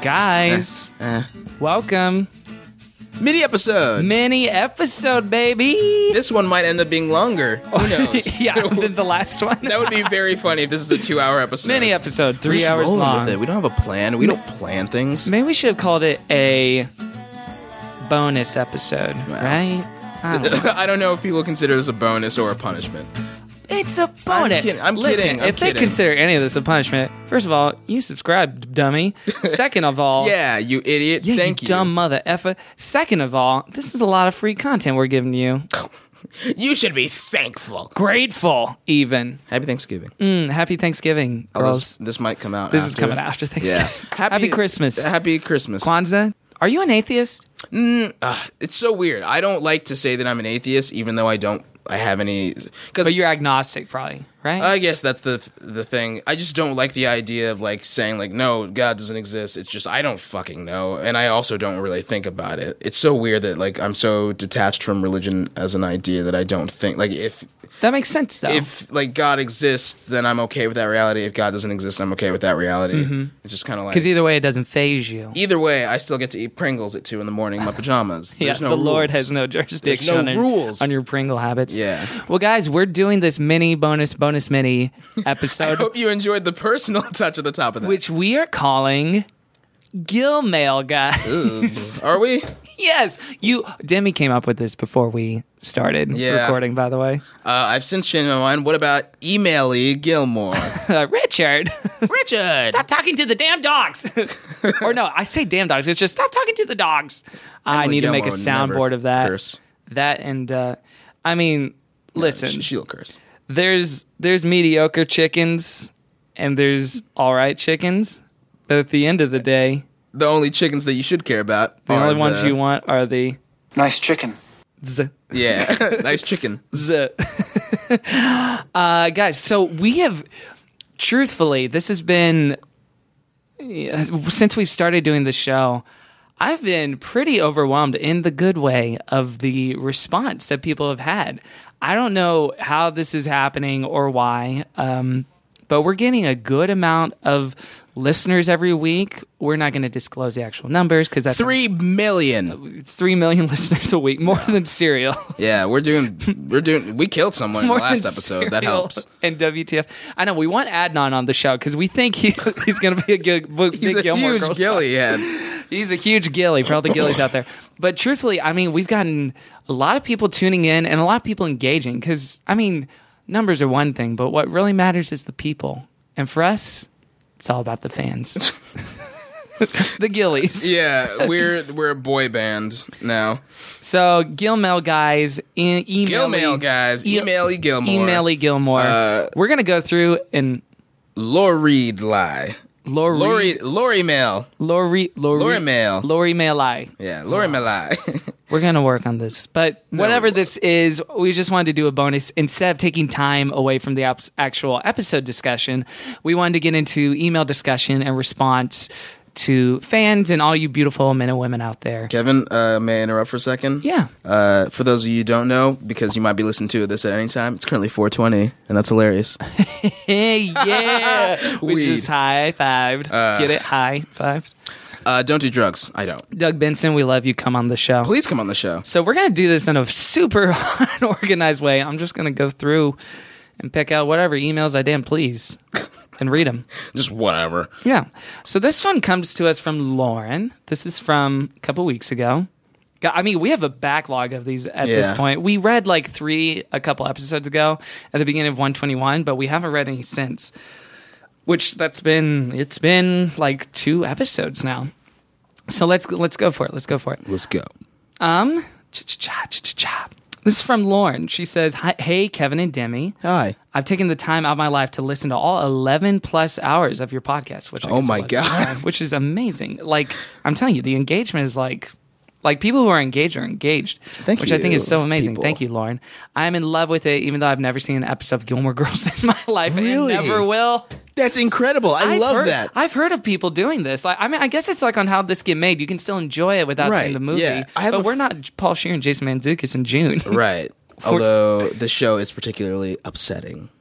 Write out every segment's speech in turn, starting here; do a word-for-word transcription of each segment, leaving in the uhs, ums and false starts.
Guys, Eh. welcome. Mini episode. Mini episode, baby. This one might end up being longer. Who knows? Yeah, than the last one. That would be very funny if this is a two-hour episode. Mini episode, We're three just hours rolling long. with it. We don't have a plan. We don't plan things. Maybe we should have called it a bonus episode, right? I don't know. I don't know if people consider this a bonus or a punishment. It's a bonus. kidding. I'm Listen, kidding. I'm if they kidding. consider any of this a punishment, first of all, you subscribe, dummy. Second of all, Yeah, you idiot. yeah, Thank you, you. dumb mother effer. Second of all, this is a lot of free content we're giving you. You should be thankful. Grateful, even. Happy Thanksgiving. Mm, happy Thanksgiving, Oh, girls. this, this might come out This after. is coming after Thanksgiving. Yeah. Happy, Christmas. Happy Christmas. Kwanzaa. Are you an atheist? Uh, it's so weird. I don't like to say that I'm an atheist, even though I don't. I have any. Because But you're agnostic, probably, right? I guess that's the the thing. I just don't like the idea of like saying like no, God doesn't exist. It's just I don't fucking know, and I also don't really think about it. It's so weird that like I'm so detached from religion as an idea that I don't think like if that makes sense, though. if like God exists, then I'm okay with that reality. If God doesn't exist, I'm okay with that reality. It's just kind of like Because either way, it doesn't phase you. either way, I still get to eat Pringles at two in the morning in my pajamas. Yeah, There's no the Lord rules. has no jurisdiction no on, your, rules. on your Pringle habits. Yeah. Well, guys, we're doing this mini bonus bonus mini I episode, hope you enjoyed the personal touch at the top of that. which we are calling Gill Mail, guys. Are we? Yes, you. Demi came up with this before we started Yeah. recording. By the way, Uh, I've since changed my mind. What about Email-y Gilmore? uh, Richard, Richard! stop talking to the damn dogs. Or no, I say damn dogs. It's just stop talking to the dogs. I Emily need to make a Gilmore would never soundboard of that. curse. That and uh, I mean, listen. She, she'll curse. there's there's mediocre chickens and there's all right chickens. But at the end of the day, The only chickens that you should care about the are only ones the- you want are the Nice chicken. z Yeah, nice chicken. z. uh, guys, so we have, truthfully, this has been yeah, since we've started doing the show. I've been pretty overwhelmed in the good way of the response that people have had. I don't know how this is happening or why, um, but we're getting a good amount of listeners every week. We're not going to disclose the actual numbers because that's Three million. it's three million listeners a week, more than Serial. Yeah, we're doing. We're doing. We killed someone in the More last than episode. That Serial helps. And W T F. I know we want Adnan on the show because we think he, he's going to be a good, big He's a Gilmore huge Girls gilly head. He's a huge gilly for all the gillies out there. But truthfully, I mean, we've gotten a lot of people tuning in and a lot of people engaging because, I mean, numbers are one thing, but what really matters is the people. And for us, it's all about the fans. The gillies. Yeah, we're we're a boy band now. So, Gilmail guys, e- email Gilmail guys, e- Email-y Gilmore. Email-y Gilmore. Uh, We're going to go through and Lori lie. Lori, Lori Lori mail. Lori, Lori, Lori Mail. Lori Mail I. Yeah, Lori mail lie. We're going to work on this. But whatever we this is, we just wanted to do a bonus. Instead of taking time away from the ap- actual episode discussion, we wanted to get into email discussion and response to fans and all you beautiful men and women out there. Kevin, uh, may I interrupt for a second? Yeah. Uh, for those of you who don't know, because you might be listening to this at any time, it's currently four twenty, and that's hilarious. Hey, yeah. We Weed. just high-fived. Uh, Get it? High-fived. Uh, don't do drugs. I don't. Doug Benson, we love you. Come on the show. Please come on the show. So we're going to do this in a super unorganized way. I'm just going to go through and pick out whatever emails I damn please and read them. Just whatever. Yeah. So this one comes to us from Lauren. This is from a couple weeks ago. God, I mean, we have a backlog of these at this Yeah. point. We read like three a couple episodes ago at the beginning of one twenty-one, but we haven't read any since. Which that's been it's been like two episodes now. So let's let's go for it. Let's go for it. Let's go. Um, cha-cha-cha, cha-cha-cha. This is from Lauren. She says, "Hi, hey, Kevin and Demi. Hi. I've taken the time out of my life to listen to all eleven plus hours of your podcast, which I Oh guess it my was at the God. time, which is amazing. Like, I'm telling you, the engagement is like, like people who are engaged are engaged, Thank which I think you, is so amazing. people. Thank you, Lauren. I'm in love with it, even though I've never seen an episode of Gilmore Girls in my life Really? and never will. That's incredible. I I've love heard, that. I've heard of people doing this. Like, I mean, I guess it's like on how this get made. You can still enjoy it without Right, seeing the movie. yeah. I have But a we're f- not Paul Shear and Jason Mantzoukas in June. Right. Although the show is particularly upsetting.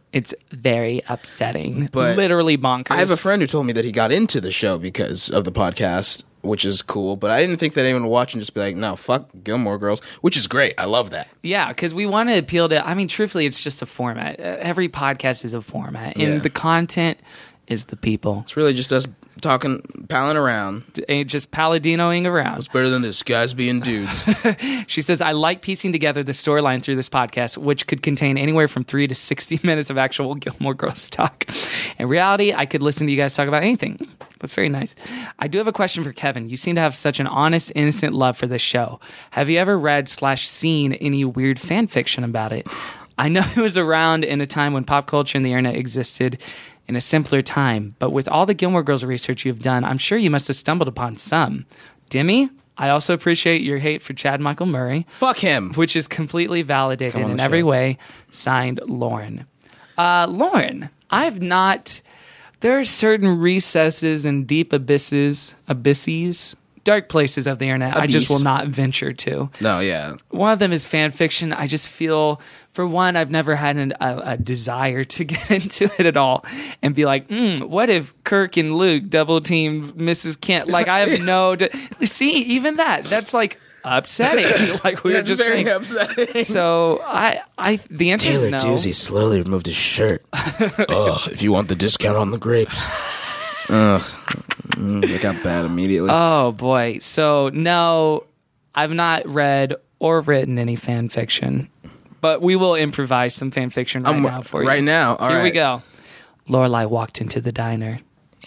It's very upsetting. But literally bonkers. I have a friend who told me that he got into the show because of the podcast, which is cool. But I didn't think that anyone would watch and just be like, no, fuck Gilmore Girls, which is great. I love that. Yeah, because we want to appeal to, I mean, truthfully, it's just a format. Uh, Every podcast is a format. And Yeah. the content is the people. It's really just us talking, palling around. Ain't just paladinoing around. What's better than this? Guys being dudes. She says, I like piecing together the storyline through this podcast, which could contain anywhere from three to sixty minutes of actual Gilmore Girls talk. In reality, I could listen to you guys talk about anything. That's very nice. I do have a question for Kevin. You seem to have such an honest, innocent love for this show. Have you ever read slash seen any weird fan fiction about it? I know it was around in a time when pop culture and the internet existed in a simpler time, but with all the Gilmore Girls research you've done, I'm sure you must have stumbled upon some. Demi, I also appreciate your hate for Chad Michael Murray, Fuck him. which is completely validated Come on in the every show. way. Signed, Lauren. Uh, Lauren, I've not... There are certain recesses and deep abysses, abysses, dark places of the internet I just Abyss. will not venture to. No, yeah. One of them is fan fiction. I just feel, for one, I've never had an, a, a desire to get into it at all and be like, mm, what if Kirk and Luke double team Missus Kent? Like, I have no... De- See, even that, that's like upsetting. Like we were That's just very saying. upsetting. So, I, I, the answer is Taylor no. Doozy slowly removed his shirt. Oh, if you want the discount on the grapes. Ugh. Mm, it got bad immediately. Oh boy. So no, I've not read or written any fan fiction, but we will improvise some fan fiction right I'm- now for you. right now. All Here we right. go. Lorelai walked into the diner.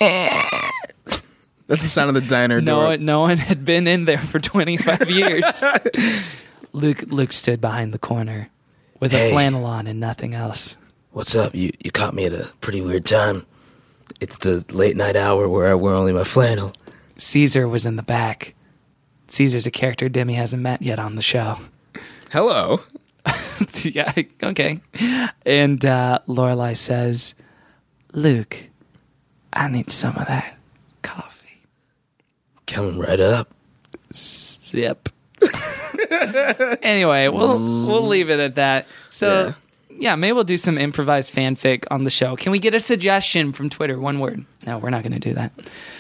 That's the sound of the diner No door. one, no one had been in there for twenty-five years. Luke, Luke stood behind the corner with a Hey. flannel on and nothing else. What's up? You you caught me at a pretty weird time. It's the late night hour where I wear only my flannel. Caesar was in the back. Caesar's a character Demi hasn't met yet on the show. Hello. Yeah, okay. And uh, Lorelai says, Luke, I need some of that coffee. Coming right up. Zip. Anyway, we'll we'll leave it at that. So, yeah. maybe we'll do some improvised fanfic on the show. Can we get a suggestion from Twitter? One word. No, we're not going to do that.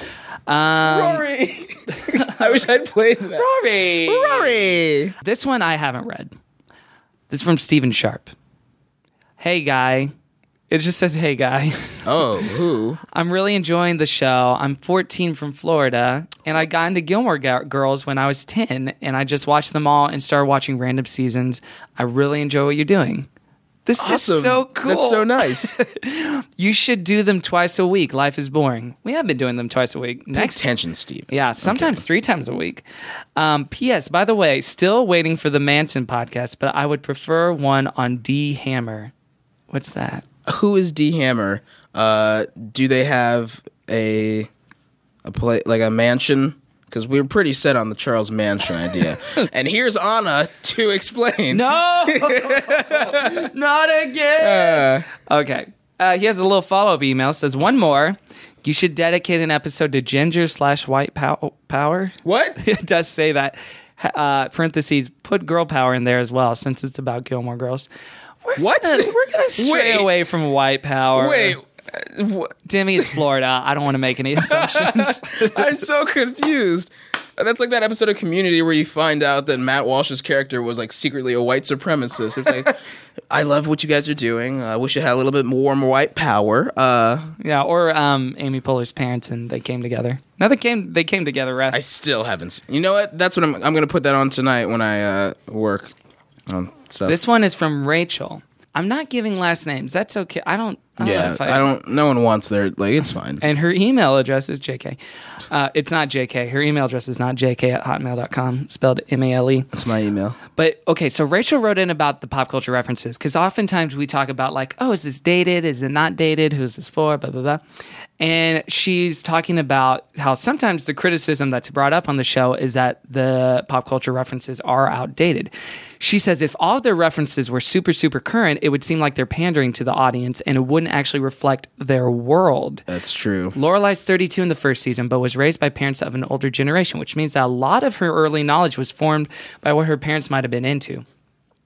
Um, Rory. I wish I'd played that. Rory. Rory. This one I haven't read. This is from Stephen Sharp. Hey, guy. It just says, hey, guy. Oh, who? I'm really enjoying the show. I'm fourteen from Florida, and I got into Gilmore G- Girls when I was ten, and I just watched them all and started watching random seasons. I really enjoy what you're doing. This Awesome. is so cool. That's so nice. You should do them twice a week. Life is boring. We have been doing them twice a week. Pay Next, attention, Steve. yeah, sometimes three times a week. Um, P S. By the way, still waiting for the Manson podcast, but I would prefer one on D Hammer. What's that? Who is D Hammer? Uh, do they have a a play like a mansion? Because we were pretty set on the Charles Manson idea. And here's Anna to explain. No, not again. Uh, Okay. Uh, he has a little follow-up email. Says, one more. You should dedicate an episode to ginger slash white pow- power. what? It does say that. Uh, parentheses, put girl power in there as well, since it's about Gilmore Girls. We're What? Gonna, we're going to stray Wait. away from white power. Wait. uh, wh- Demi, it's Florida. I don't want to make any assumptions. I'm so confused. That's like that episode of Community where you find out that Matt Walsh's character was like secretly a white supremacist. It's like, I love what you guys are doing. I wish it had a little bit more white power. Uh, Yeah, or um, Amy Poehler's parents, and they came together. No, they came. They came together. Ref. I still haven't seen. You know what? That's what I'm. I'm going to put that on tonight when I uh, work on stuff. This one is from Rachel. I'm not giving last names. That's okay. I don't. I don't know yeah, if I don't. No one wants their like. It's fine. And her email address is J K. Uh, it's not J K. Her email address is not J K at hotmail dot com, spelled M A L E. That's my email. But okay, so Rachel wrote in about the pop culture references because oftentimes we talk about like, oh, is this dated? Is it not dated? Who's this for? Blah, blah, blah. And she's talking about how sometimes the criticism that's brought up on the show is that the pop culture references are outdated. She says if all of their references were super, super current, it would seem like they're pandering to the audience and it wouldn't actually reflect their world. That's true. Lorelai's thirty-two in the first season, but was raised by parents of an older generation, which means that a lot of her early knowledge was formed by what her parents might have been into.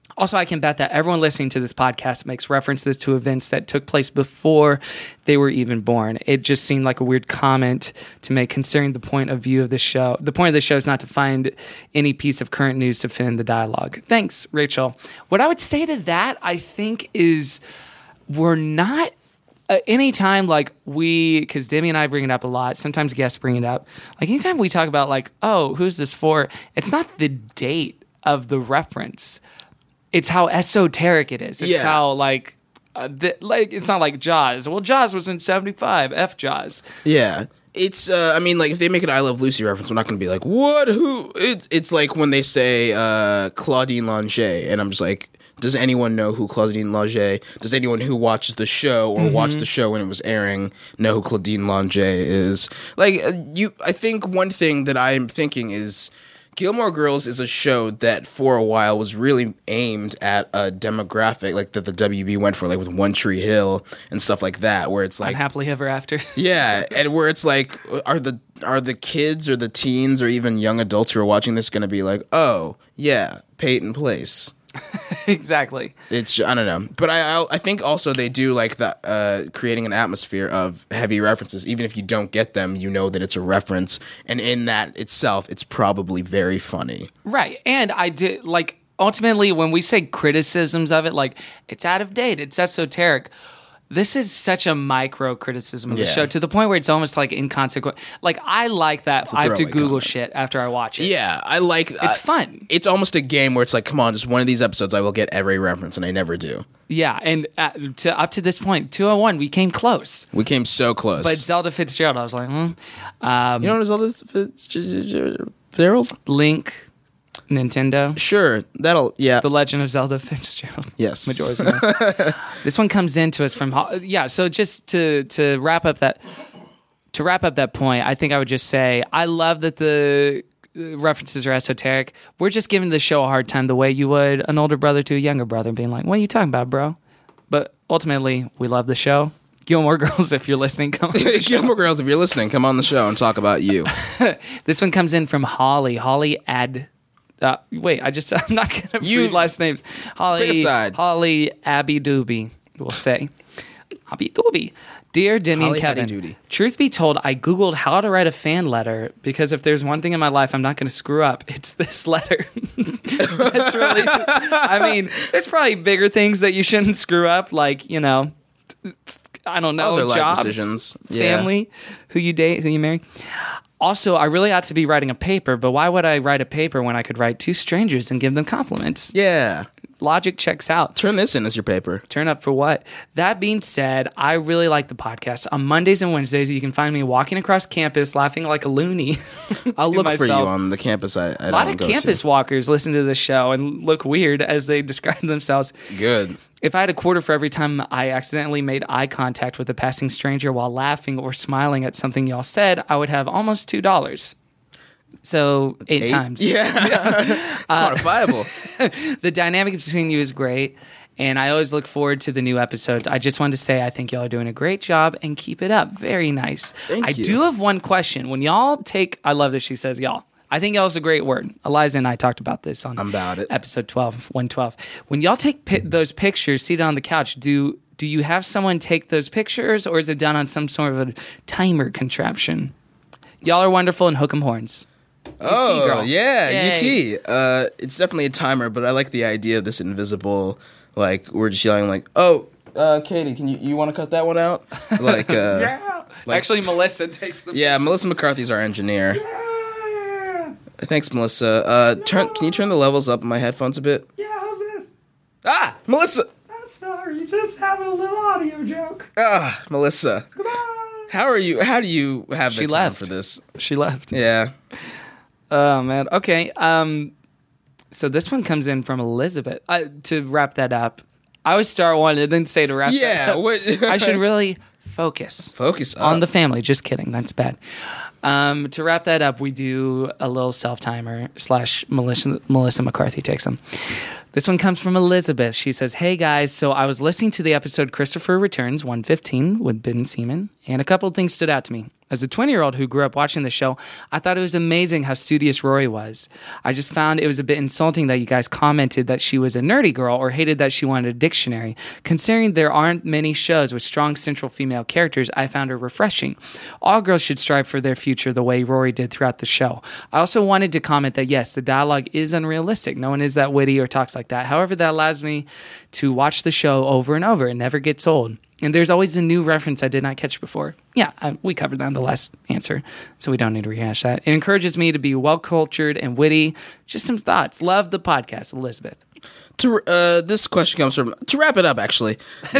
Also, I can bet that everyone listening to this podcast makes references to events that took place before they were even born. It just seemed like a weird comment to make considering the point of view of the show. The point of the show is not to find any piece of current news to fit in the dialogue. Thanks, Rachel. What I would say to that, I think, is we're not... Uh, anytime, like, we... Because Demi and I bring it up a lot. Sometimes guests bring it up. Like, anytime we talk about, like, oh, who's this for? It's not the date of the reference. It's how esoteric it is. It's Yeah. how, like, uh, the, like it's not like Jaws. Well, Jaws was in seventy-five. F Jaws. Yeah. It's, uh, I mean, like, if they make an I Love Lucy reference, we're not going to be like, what, who? It's, it's like when they say uh, Claudine Lange, and I'm just like, does anyone know who Claudine Lange? Does anyone who watches the show or mm-hmm. watched the show when it was airing know who Claudine Lange is? Like, uh, you, I think one thing that I'm thinking is Gilmore Girls is a show that for a while was really aimed at a demographic like that the W B went for, like with One Tree Hill and stuff like that, where it's like Unhappily Ever After. Yeah, and where it's like, are the are the kids or the teens or even young adults who are watching this going to be like, oh yeah, Peyton Place? Exactly. It's just, I don't know, but I I, I think also they do like that, uh, creating an atmosphere of heavy references. Even if you don't get them, you know that it's a reference, and in that itself, it's probably very funny. Right, and I do like ultimately when we say criticisms of it, like it's out of date, it's esoteric. This is such a micro criticism of the Yeah. show to the point where it's almost like inconsequential. Like, I like that a I have to throwaway Google comment. shit after I watch it. Yeah, I like It's uh, fun. It's almost a game where it's like, come on, just one of these episodes, I will get every reference, and I never do. Yeah, and uh, to, up to this point, two oh one, we came close. We came so close. But Zelda Fitzgerald, I was like, hmm. Um, you know what Zelda Fitzgerald? Link, Nintendo. Sure, that'll yeah. The Legend of Zelda Fitzgerald. Yes. Majora's Mask. This one comes into us from Ho- yeah. So just to to wrap up that to wrap up that point, I think I would just say I love that the uh, references are esoteric. We're just giving the show a hard time the way you would an older brother to a younger brother, being like, "What are you talking about, bro?" But ultimately, we love the show. Gilmore Girls, if you're listening, come on. The show. Gilmore Girls, if you're listening, come on the show and talk about you. This one comes in from Holly. Holly Ad. Uh, wait, I just I'm not gonna You- read last names. Holly, Pick a side. Holly Abby Doobie, we'll say. Abby Doobie. Dear Demi Holly and Kevin, Hattie Doody. truth be told, I Googled how to write a fan letter because if there's one thing in my life I'm not going to screw up, it's this letter. That's really, I mean, there's probably bigger things that you shouldn't screw up, like, you know, I don't know, Other life jobs, decisions. Yeah. family, who you date, who you marry. Also, I really ought to be writing a paper, but why would I write a paper when I could write two strangers and give them compliments? Yeah. Logic checks out. Turn this in as your paper. Turn up for what? That being said, I really like the podcast. On Mondays and Wednesdays, you can find me walking across campus laughing like a loony. I'll to look for you myself. on the campus I, I A lot don't of go campus to. walkers listen to this show and look weird as they describe themselves. Good. If I had a quarter for every time I accidentally made eye contact with a passing stranger while laughing or smiling at something y'all said, I would have almost two dollars. So eight, Eight? times. Yeah. It's quantifiable. The dynamic between you is great, and I always look forward to the new episodes. I just wanted to say I think y'all are doing a great job and keep it up. Very nice. Thank I you. do have one question. When y'all take, I love that she says y'all. I think y'all is a great word. Eliza and I talked about this on I'm about it. episode twelve, one twelve. When y'all take pi- those pictures seated on the couch, do do you have someone take those pictures, or is it done on some sort of a timer contraption? Y'all are wonderful and hook 'em horns. Oh, girl. yeah, Yay. U T. Uh, it's definitely a timer, but I like the idea of this invisible, like, we're just yelling, like, oh, uh, Katie, can you, you want to cut that one out? Like, uh, Yeah. like- Actually, Melissa takes the yeah, Melissa McCarthy's our engineer. Thanks, Melissa. Uh, turn, can you turn the levels up in my headphones a bit? Yeah, how's this? Ah, Melissa! I'm sorry, just having a little audio joke. Ah, Melissa. Goodbye. How are you, how do you have the She time left. for this? She left. Yeah. Oh, man. Okay. Um, so this one comes in from Elizabeth. Uh, to wrap that up, I always start one and then say to wrap that Yeah, up. what- I should really focus. Focus up. On the family. Just kidding. That's bad. Um, to wrap that up, we do a little self-timer slash Melissa, Melissa McCarthy takes them. This one comes from Elizabeth. She says, hey, guys, so I was listening to the episode Christopher Returns one fifteen with Ben Seaman, and a couple of things stood out to me. As a twenty-year-old who grew up watching the show, I thought it was amazing how studious Rory was. I just found it was a bit insulting that you guys commented that she was a nerdy girl or hated that she wanted a dictionary. Considering there aren't many shows with strong central female characters, I found her refreshing. All girls should strive for their future the way Rory did throughout the show. I also wanted to comment that yes, the dialogue is unrealistic. No one is that witty or talks like that. However, that allows me to watch the show over and over. It never gets old. And there's always a new reference I did not catch before. Yeah, I, we covered that in the last answer, so we don't need to rehash that. It encourages me to be well-cultured and witty. Just some thoughts. Love the podcast, Elizabeth. To uh, this question comes from to wrap it up. Actually,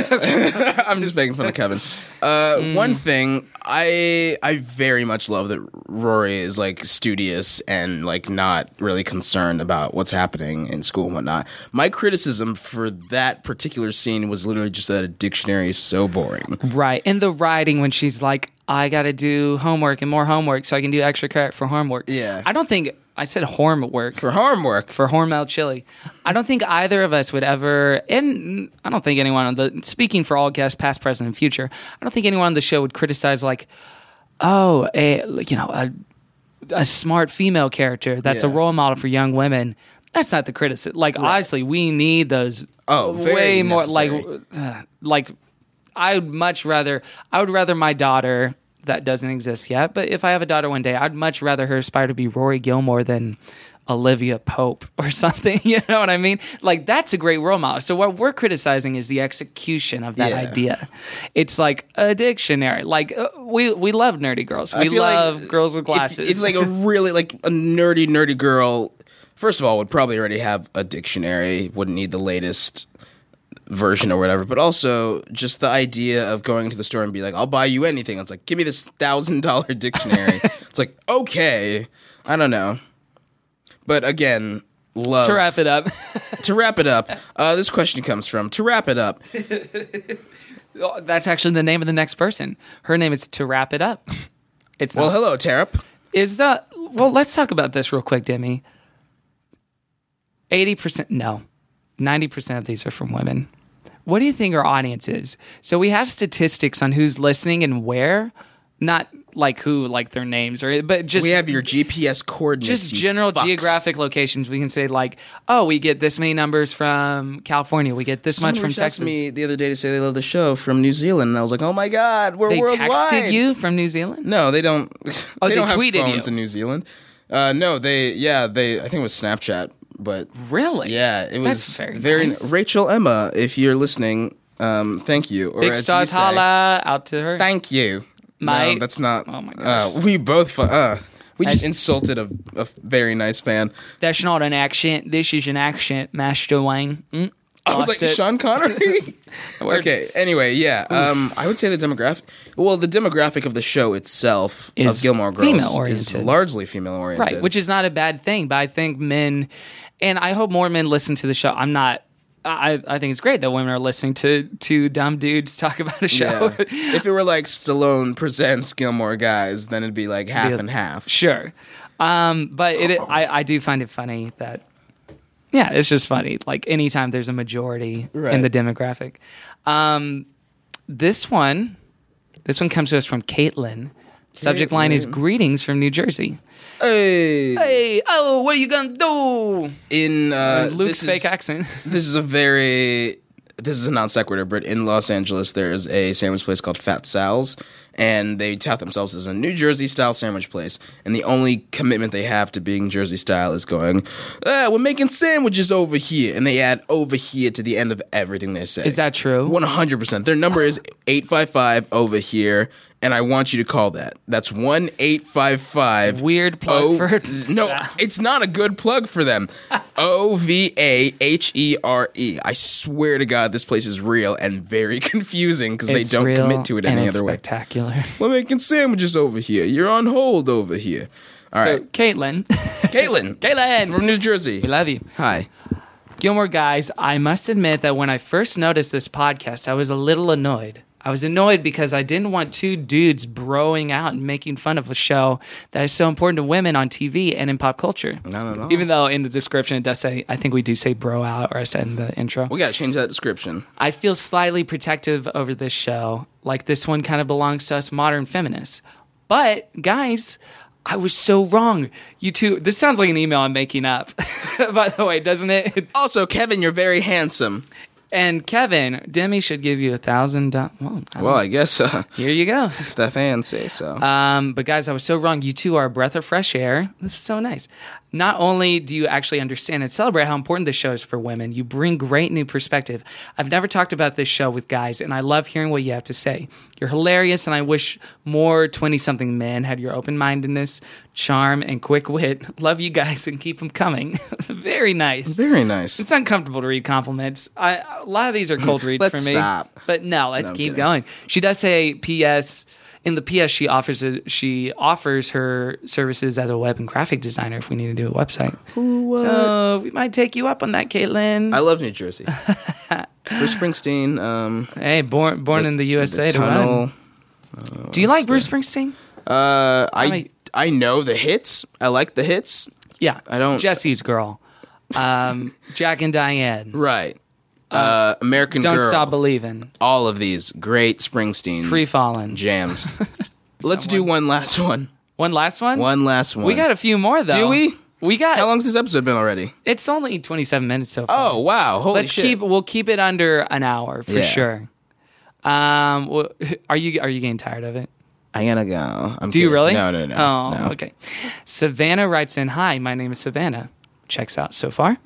I'm just making fun of Kevin. Uh, mm. One thing I I very much love that Rory is like studious and like not really concerned about what's happening in school and whatnot. My criticism for that particular scene was literally just that a dictionary is so boring. Right, and the writing when she's like, I got to do homework and more homework so I can do extra credit for homework. Yeah, I don't think. I said homework. For homework. For Hormel chili. I don't think either of us would ever, and I don't think anyone on the, speaking for all guests, past, present, and future, I don't think anyone on the show would criticize like, oh, a, you know, a, a smart female character that's yeah. a role model for young women. That's not the criticism. Like, right. honestly, we need those oh, way more, necessary. like, uh, like, I would much rather, I would rather my daughter... that doesn't exist yet, but if I have a daughter one day, I'd much rather her aspire to be Rory Gilmore than Olivia Pope or something. You know what I mean? Like, that's a great role model. So what we're criticizing is the execution of that yeah. idea. It's like a dictionary. Like, uh, we we love nerdy girls. We love like girls with glasses. If, if like a really like a nerdy nerdy girl, first of all, would probably already have a dictionary. Wouldn't need the latest version or whatever, but also just the idea of going to the store and be like, I'll buy you anything. It's like, give me this thousand dollar dictionary. It's like, okay, I don't know. But again, love. To wrap it up. to wrap it up, uh, this question comes from, to wrap it up. That's actually the name of the next person. Her name is To Wrap It Up. It's Well, not, hello, Tarap. Is uh, well, let's talk about this real quick, Demi. eighty percent, no, ninety percent of these are from women. What do you think our audience is? So we have statistics on who's listening and where, not like who, like their names, or but just we have your G P S coordinates. Just general fucks. geographic locations. We can say like, oh, we get this many numbers from California. We get this Someone much from reached Texas. out to me the other day to say they love the show from New Zealand, and I was like, oh my god, we're they worldwide. texted you from New Zealand? No, they don't. Oh, they, they don't have tweeted phones you. in New Zealand. Uh, no, they yeah they I think it was Snapchat, but Really? yeah, it was That's very, very nice. Rachel Emma, if you're listening. Um, thank you. Or Big as stars you say, holla out to her. Thank you. Mate. No, that's not. Oh my gosh. Uh, we both. Fu- uh, we just That's- insulted a, a very nice fan. That's not an accent. This is an accent, Master Wang. Mm, I was lost like it. Sean Connery. Word. Okay. Anyway, yeah. Um, I would say the demographic. Well, the demographic of the show itself Is of Gilmore Girls is female-oriented. largely female oriented. Right, which is not a bad thing, but I think men, and I hope more men listen to the show. I'm not. I, I think it's great that women are listening to to dumb dudes talk about a show. Yeah. If it were like Stallone presents Gilmore Guys, then it'd be like half Be a- and half. Sure, um, but it, I I do find it funny that. Yeah, it's just funny. Like anytime there's a majority Right. in the demographic. Um, this one, this one comes to us from Caitlin. Subject line is Caitlin. greetings from New Jersey. Hey. Hey, oh, what are you gonna do? In uh, Luke's this fake is- accent. This is a very this is a non sequitur, but in Los Angeles there is a sandwich place called Fat Sal's, and they tout themselves as a New Jersey style sandwich place. And the only commitment they have to being Jersey style is going, ah, we're making sandwiches over here, and they add over here to the end of everything they say. Is that true? One hundred percent. Their number is eight five five over here. And I want you to call that. That's one eight five five. Weird plug for No, it's not a good plug for them. O V A H E R E. I swear to God, this place is real and very confusing because they It's don't real commit to it and any it's other way. spectacular. We're making sandwiches over here. You're on hold over here. All So, right, Caitlin. Caitlin. Caitlin. From New Jersey. We love you. Hi. Gilmore Guys, I must admit that when I first noticed this podcast, I was a little annoyed. I was annoyed because I didn't want two dudes broing out and making fun of a show that is so important to women on T V and in pop culture. Not at all. Even though in the description it does say, I think we do say bro out, or I said in the intro. We got to change that description. I feel slightly protective over this show. Like this one kind of belongs to us modern feminists. But guys, I was so wrong. You two, this sounds like an email I'm making up, by the way, doesn't it? Also, Kevin, you're very handsome. And Kevin, Demi should give you a thousand dollars. Well, I Well, I guess uh, here you go. the fans say so. Um, but guys, I was so wrong. You two are a breath of fresh air. This is so nice. Not only do you actually understand and celebrate how important this show is for women, you bring great new perspective. I've never talked about this show with guys, and I love hearing what you have to say. You're hilarious, and I wish more twenty-something men had your open-mindedness, charm, and quick wit. Love you guys, and keep them coming. Very nice. Very nice. It's uncomfortable to read compliments. I, a lot of these are cold reads Let's for me. stop. But no, let's No, I'm keep kidding. going. She does say P S In the P S, she offers a, she offers her services as a web and graphic designer if we need to do a website. What? So we might take you up on that, Caitlin. I love New Jersey. Bruce Springsteen. Um, hey, born born the- in the U S A the to tunnel. win. Do you like Bruce Springsteen? Uh, I mean- I know the hits. I like the hits. Yeah, I don't- Jesse's Girl, um, Jack and Diane, Right. Uh, American Don't Girl. Stop Believing, All of these great Springsteen Free Fallin'. jams. Let's do one last one. One last one. One last one. We got a few more though. Do we? We got. How long's this episode been already? It's only twenty-seven minutes so far. Oh wow! Holy Let's shit! keep. We'll keep it under an hour for Yeah. sure. Um, well, are you are you getting tired of it? I gotta go. I'm Do you kidding. really? No, no, no. Oh, no. okay. Savannah writes in, "Hi, my name is Savannah." Checks out so far.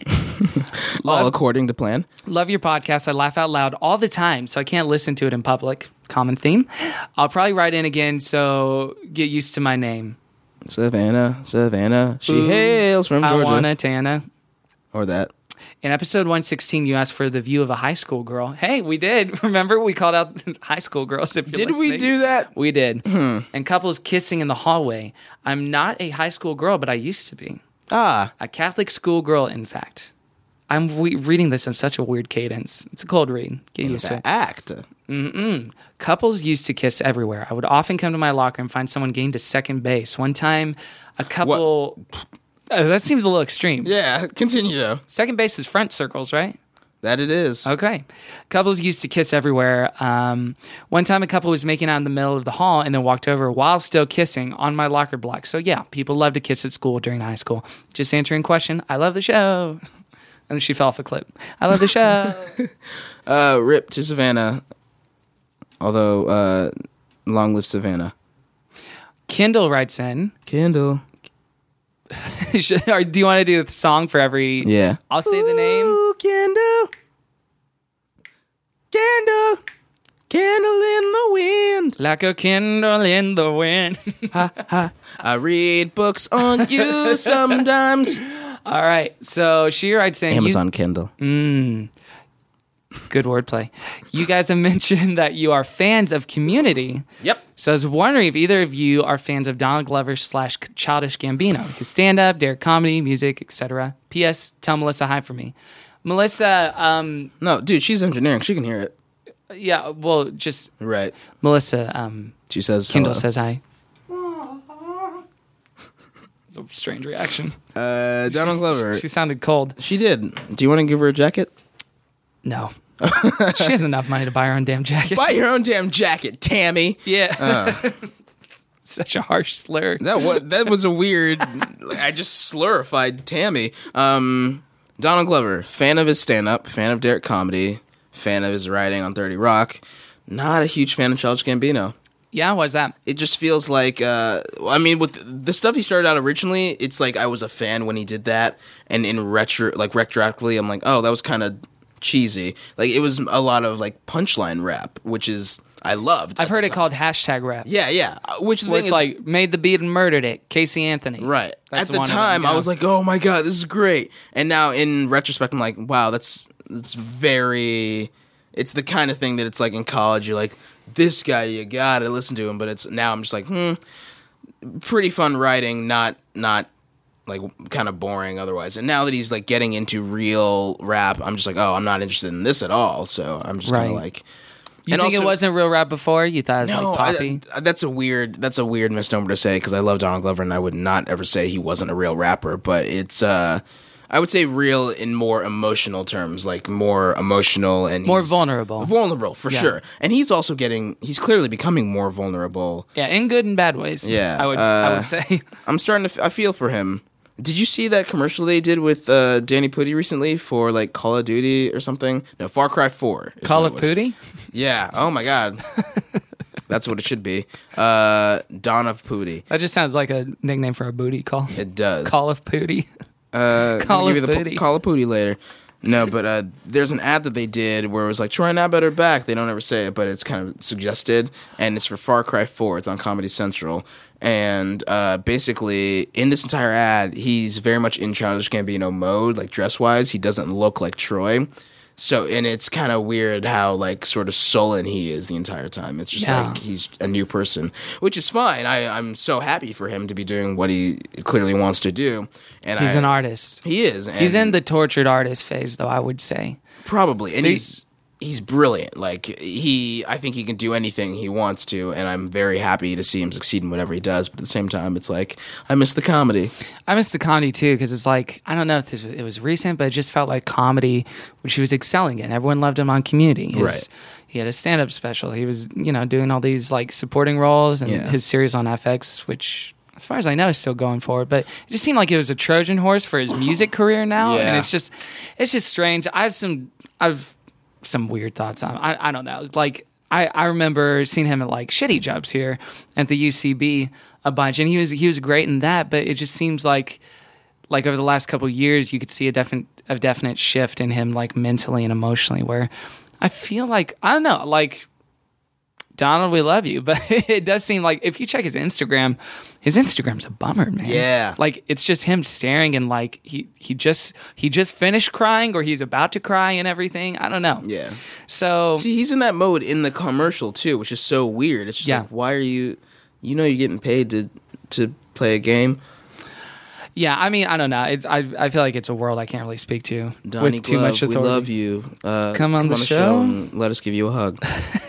All according to plan. Love your podcast. I laugh out loud all the time, so I can't listen to it in public. Common theme. I'll probably write in again, so get used to my name. Savannah, Savannah. She Ooh, hails from I Georgia. wanna Tana. Or that. In episode one sixteen, you asked for the view of a high school girl. Hey, we did. Remember, we called out high school girls. If you're Did we listening. do that? We did. Hmm. And couples kissing in the hallway. I'm not a high school girl, but I used to be. Ah, A Catholic school girl, in fact. I'm re- reading this in such a weird cadence. It's a cold read. Get used to the it. act. Mm-mm. Couples used to kiss everywhere. I would often come to my locker and find someone getting to second base. One time, a couple... Uh, that seems a little extreme. Yeah, continue though. Second base is front circles, right? That it is. Okay. Couples used to kiss everywhere. Um, one time a couple was making out in the middle of the hall and then walked over while still kissing on my locker block. So yeah, people love to kiss at school during high school. Just answering question. I love the show. And then she fell off a clip. I love the show. Uh, rip to Savannah. Although, uh, long live Savannah. Kendall writes in. Kendall. Should- or do you want to do the song for every... Yeah. I'll say the name. Ooh, Kendall. Kendall. Candle in the wind. Like a candle in the wind. Ha, ha. I read books on you sometimes. All right. So she writes in. Amazon Kindle. Mm, good wordplay. You guys have mentioned that you are fans of Community. Yep. So I was wondering if either of you are fans of Donald Glover slash Childish Gambino, his stand-up, Derek comedy, music, et cetera. P S. Tell Melissa hi for me. Melissa, um, No, dude, she's engineering. She can hear it. yeah, well, just Right. Melissa, um, She says Kendall hello. says hi. It's a strange reaction. Uh, Donald Glover. She sounded cold. She did. Do you want to give her a jacket? No. She has enough money to buy her own damn jacket. Buy your own damn jacket, Tammy. Yeah. Such a harsh slur. That was that was a weird. I just slurified Tammy. Um, Donald Glover, fan of his stand-up, fan of Derek comedy, fan of his writing on thirty Rock. Not a huge fan of Childish Gambino. Yeah, why's that? It just feels like, uh, I mean, with the stuff he started out originally, it's like I was a fan when he did that, and in retro, like retroactively, I'm like, oh, that was kind of cheesy. Like it was a lot of like punchline rap, which is I loved. I've at heard the it time. called hashtag rap. Yeah, yeah. Uh, Which the Where thing it's is, like, made the beat and murdered it. Casey Anthony. right. That's At the one of them, time, I yeah. was like, oh my god, this is great. And now in retrospect, I'm like, wow, that's that's very. It's the kind of thing that it's like in college, you're like, this guy, you gotta listen to him. But it's now I'm just like, hmm, pretty fun writing, not not like kind of boring otherwise. And now that he's like getting into real rap, I'm just like, oh, I'm not interested in this at all. So I'm just kind of Right. like, You and think also- it wasn't real rap before? You thought it was no, like poppy? I, I- that's a weird that's a weird misnomer to say because I love Donald Glover and I would not ever say he wasn't a real rapper. But it's uh, I would say real in more emotional terms, like more emotional and More he's vulnerable. Vulnerable for Yeah. sure, and he's also getting. He's clearly becoming more vulnerable. Yeah, in good and bad ways. Yeah, I would uh, I would say. I'm starting to. F- I feel for him. Did you see that commercial they did with uh, Danny Pudi recently for like Call of Duty or something? No, Far Cry four. is Call what of it was. Pooty? Yeah. Oh my god. That's what it should be. Uh, Dawn of Pooty. That just sounds like a nickname for a booty call. It does. Call of Pooty. Uh, Call I'll give of you the Pooty. po- Call of Pooty later. No, but uh, there's an ad that they did where it was like Troy and Abed are back. They don't ever say it, but it's kind of suggested, and it's for Far Cry four. It's on Comedy Central, and uh, basically in this entire ad, he's very much in Childish Gambino mode, like dress wise. He doesn't look like Troy. So, and it's kind of weird how, like, sort of sullen he is the entire time. It's just Yeah. like he's a new person, which is fine. I, I'm so happy for him to be doing what he clearly wants to do. And He's I, an artist. He is. And He's in the tortured artist phase, though, I would say. probably, and They- he's he's brilliant. Like he, I think he can do anything he wants to, and I'm very happy to see him succeed in whatever he does. But at the same time, it's like I miss the comedy. I miss the comedy, too, because it's like, I don't know if this, it was recent, but it just felt like comedy, which he was excelling in. Everyone loved him on Community. His, Right. He had a stand-up special. He was, you know, doing all these, like, supporting roles, and Yeah. his series on F X, which... as far as I know, is still going forward, but it just seemed like it was a Trojan horse for his music career now, and Yeah. it's just, it's just strange. I have some, I've some weird thoughts on. I, I don't know. Like I, I remember seeing him at like Shitty Jobs here at the U C B a bunch, and he was he was great in that. But it just seems like, like over the last couple of years, you could see a definite a definite shift in him, like mentally and emotionally. Where I feel like I don't know, like. Donald, we love you, but it does seem like if you check his Instagram, his Instagram's a bummer, man. Yeah. Like it's just him staring and like he he just he just finished crying or he's about to cry and everything. I don't know. Yeah. So See, he's in that mode in the commercial too, which is so weird. It's just Yeah. like, why are you? You know, you're getting paid to to play a game. yeah, I mean, I don't know. It's I I feel like it's a world I can't really speak to Donnie with too Glove, much we authority. love you. Uh, Come on the show. and let us give you a hug.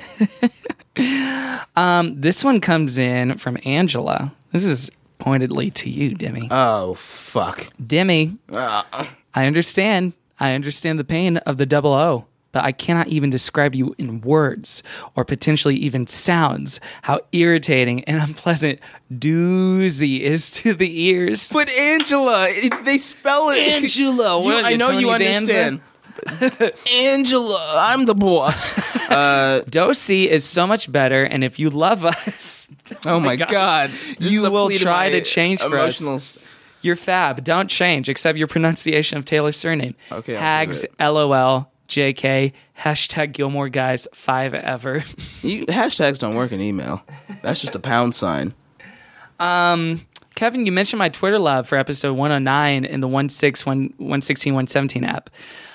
Um, this one comes in from Angela. This is pointedly to you, Demi. Oh fuck. Demi, Uh, I understand. I understand the pain of the double O, but I cannot even describe you in words or potentially even sounds how irritating and unpleasant doozy is to the ears. but Angela, it, they spell it. Angela, You- what are I you, know you Tony Danza? understand. Angela, I'm the boss. Uh, Dosey is so much better, and if you love us, oh my God. god, This You is a will plea try my to change for us. emotional st- you're fab. Don't change, except your pronunciation of Taylor's surname. Okay, I'll do Hags, it. LOL, J K, hashtag Gilmore Guys, five ever. You, hashtags don't work in email. That's just a pound sign. Kevin, you mentioned my Twitter love for episode one oh nine in the one sixteen, one seventeen app.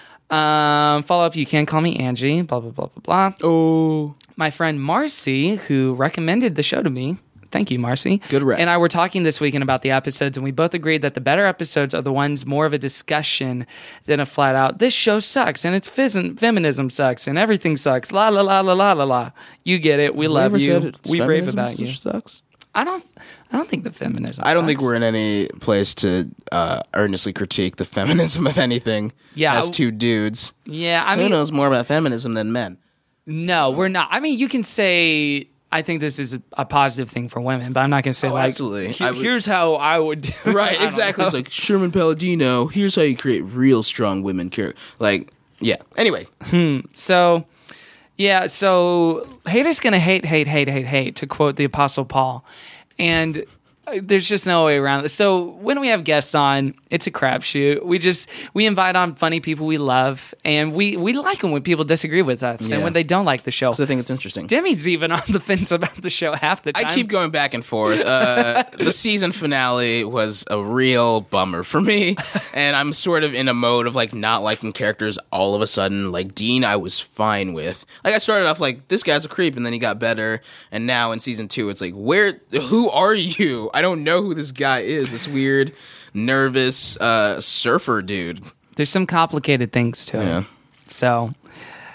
Um, follow up, you can call me Angie, blah, blah, blah, blah, blah. Oh, My friend Marcy, who recommended the show to me, thank you, Marcy. Good rec. And I were talking this weekend about the episodes, and we both agreed that the better episodes are the ones more of a discussion than a flat out, this show sucks, and it's phys- feminism sucks, and everything sucks, la, la, la, la, la, la, la. You get it. We love you. We rave about you. Sucks. I don't, I don't think the feminism I don't think sucks. we're in any place to uh, earnestly critique the feminism of anything. Yeah, as I- two dudes. Yeah, I Who mean, knows more about feminism than men? no, we're not. I mean, you can say I think this is a, a positive thing for women, but I'm not going to say Oh, like, absolutely. "He- I would- here's how I would do it." I Right, don't exactly. know. It's like Sherman Palladino. Here's how you create real strong women. Care like, yeah. Anyway, So, yeah, so haters gonna hate, hate, hate, hate, hate, to quote the Apostle Paul. And uh, there's just no way around it. So when we have guests on, it's a crapshoot. We just, we invite on funny people we love, and we, we like them when people disagree with us Yeah. and when they don't like the show. so I think it's interesting. Demi's even on the fence about the show half the I time. keep going back and forth. Uh, the season finale was a real bummer for me, and I'm sort of in a mode of like not liking characters all of a sudden. Like Dean, I was fine with. Like I started off like this guy's a creep, and then he got better, and now in season two, it's like where, who are you? I don't know who this guy is. This weird, nervous uh, surfer dude. There's some complicated things to Yeah. it. So,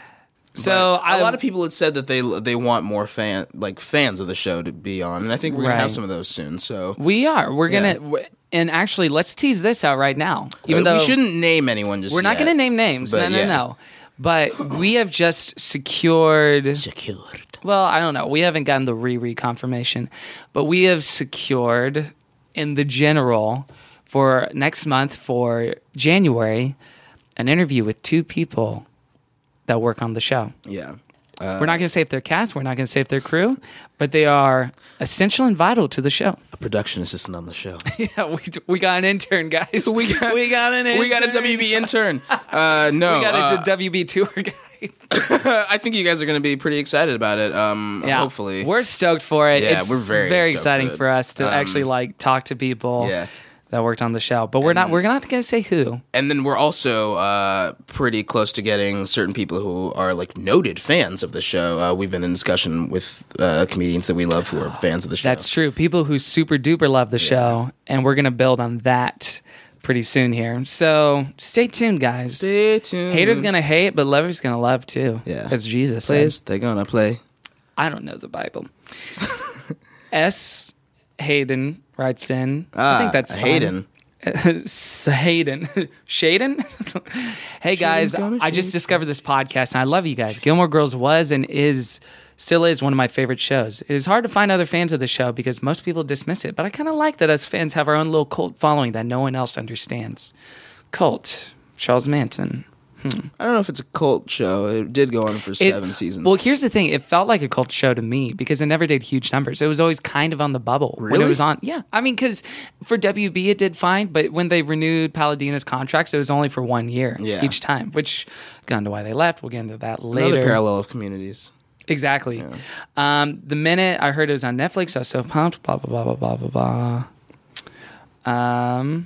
So But I, a lot of people had said that they they want more fan like fans of the show to be on, and I think we're gonna Right. have some of those soon. So we are. We're Yeah. gonna. w And actually, let's tease this out right now. Even Uh, though we shouldn't name anyone just we're not yet. going to name names. But no, no, yeah. no. But we have just secured. Secured. Well, I don't know. We haven't gotten the re-re confirmation, but we have secured in the general for next month for January an interview with two people that work on the show. Yeah. Uh, We're not going to say if they're cast. We're not going to say if they're crew, but they are essential and vital to the show. a production assistant on the show. Yeah, we we got an intern, guys. We got- we got an intern. We got a W B intern. Uh, no, We got a uh, W B tour guide. I think you guys are going to be pretty excited about it. Um, Yeah, hopefully. we're stoked for it. Yeah, it's we're very very stoked exciting for it. for us to Um, actually like talk to people Yeah. that worked on the show. But we're not we're not going to say who. And then we're also uh, pretty close to getting certain people who are like noted fans of the show. Uh, we've been in discussion with uh, comedians that we love who are fans of the show. That's true. People who super duper love the show, and we're going to build on that pretty soon here. So stay tuned, guys. Stay tuned. Haters gonna hate, but lovers gonna love too. Yeah. as Jesus said. plays. They're gonna play. I don't know the Bible. S. Hayden writes in. Ah, I think that's fine. Hayden. S- Hayden. Shaden? Hey guys, gonna I just shade. discovered this podcast and I love you guys. Gilmore Girls was and is still is one of my favorite shows. It is hard to find other fans of the show because most people dismiss it, but I kind of like that us fans have our own little cult following that no one else understands. Cult. Charles Manson. I don't know if it's a cult show. It did go on for It- seven seasons. Well, here's the thing. It felt like a cult show to me because it never did huge numbers. It was always kind of on the bubble when it Really? was on. Yeah. I mean, because for W B, it did fine. But when they renewed Paladina's contracts, it was only for one year Yeah. each time, which got into why they left. We'll get into that later. Another parallel of communities. Exactly. Um, the minute I heard it was on Netflix, I was so pumped. Blah, blah, blah, blah, blah, blah, blah. Um...